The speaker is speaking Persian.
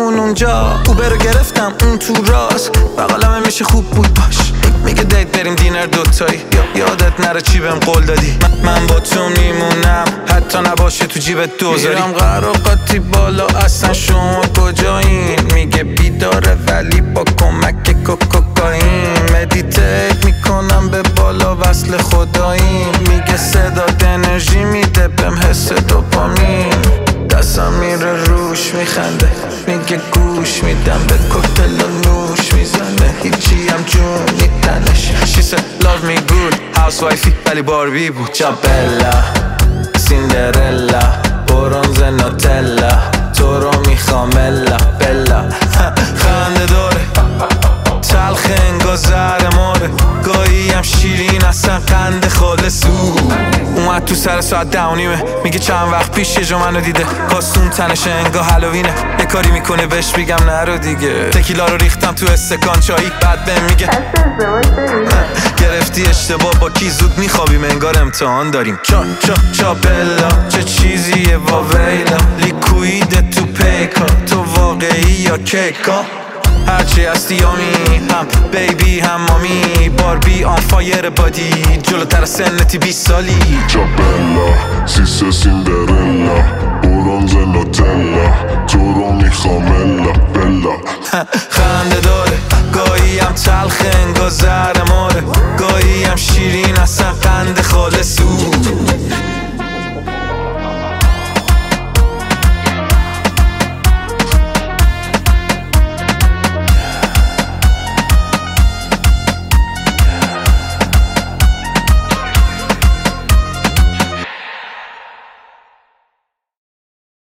اون اونجا، اوبر رو گرفتم اون تو راست، بغلمه میشه خوب بود باش. میگه دیت بریم دینر دوتایی، یادت نره چی بهم قول دادی. من با تو میمونم حتی نباشه تو جیبت دوزاری. میرم قراقاتی بالا اصلا شما کجایین؟ میگه بیداره ولی با کمک کوکائین. مدیتیت میکنم به بالا وصل خداییم. میگه صدات انرژی میده بهم حس دوپامین. دستم میره روش میخنده، میگه گوش میدم به کوکتل و نوش میزنه، هیچی هم جون میتنش. She said love me good housewifey ولی باربی بود. جابلا سیندرلا برونز نوتلا، تو رو میخوام الا بلا. خنده داره تلخ انگار زهر ماره، گاهی هم شیرین اصلا قند خالصو. اومد تو سر ساعت 10:30 میگه چند وقت پیش یه جا منو دیده، کاستون تنشه انگار هالوینه، یه کاری میکنه بهش بگم نرو دیگه. تکیلا رو ریختم تو استکان چایی، بعد بهم میگه گرفتی اشتباه با کی، زود میخوابیم انگار امتحان داریم. چا بلا چه چیزیه واویلا، لیکوید تو پیکا، تو واقعی یا کیکا؟ هرچی هستی یامی، هم بیبی هم مامی، باربی آن فایر بادی، جلوتر سنتی 20 سالی. جابلا سیسه سیندرلا برونز نوتلا، تو رو میخوام الا بلا. خنده داره گاهی هم تلخ انگار زهر ماره، گاهی هم شیرین اصلا قند خالصو.